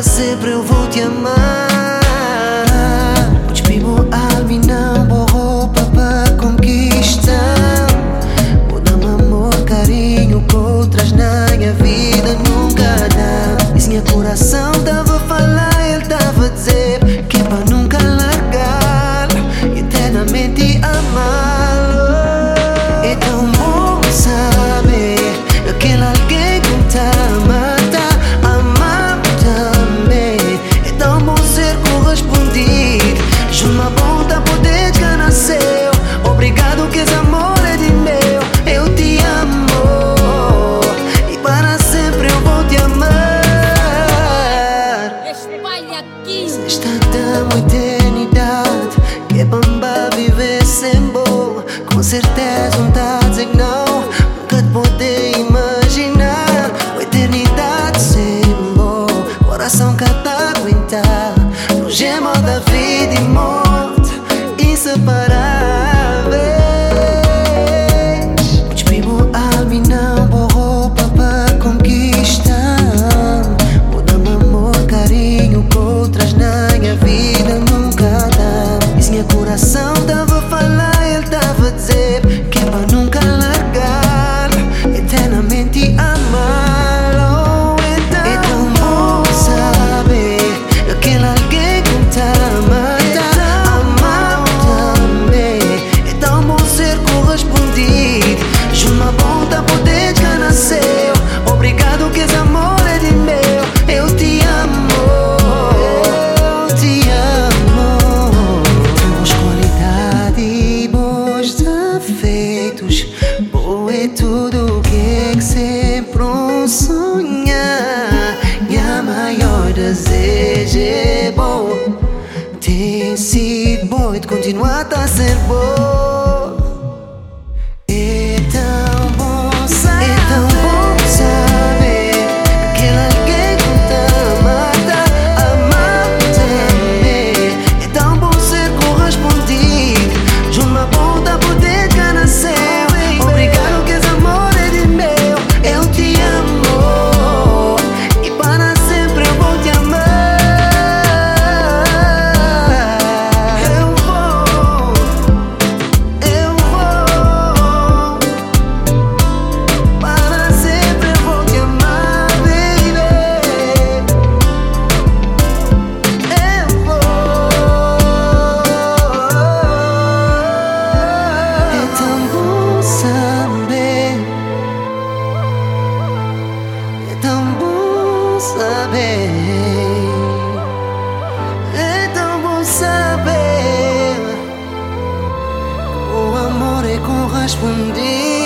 sempre eu vou te amar. Despimo alma e não vou roupa pra conquistar. Vou dar amor, carinho que outras na minha vida nunca dá. E se meu coração tava a falar, ele tava a dizer que é pra nunca largar, eternamente amá-lo. É tão bom saber aquele alguém que tá amando, amar também. É tão bom ser correspondido. Uma volta poder que nasceu. Obrigado que esse amor é de meu. Eu te amo e para sempre eu vou te amar. Espalha aqui. Está tão eternidade que é bamba viver sem boa. Com certeza não tá a dizer que não. Nunca te poder imaginar uma eternidade sem boa. Coração que tá a aguentar no gemo da vida e morte inseparáveis. Despimo alma e não vou roupa pra conquistar. Vou dar amor, carinho que outras na minha vida nunca dá. E se meu coração tava a falar, ele tava a dizer que é pra nunca largar, eternamente amá-lo. É tão bom saber aquele alguém que tá amando, amar também. É tão bom ser correspondido. Uma volta poder que nasceu. Obrigado que esse amor é de meu. Eu te amo, eu te amo. Temos qualidade e bons defeitos. Boa é tudo o que sempre um sonhar. Minha maior desejo é bom. Tem sido bom e de continuar a ser bom. É tão bom saber aquele alguém que tá amando, amar também. É tão bom ser correspondido. De uma volta poder que nasceu. Obrigado que esse amor é de meu. Eu te amo e para sempre eu vou te amar. Eu vou para sempre eu vou te amar, baby. Eu vou. É tão bom saber. É tão bom saber. É tão bom saber. O amor é correspondido.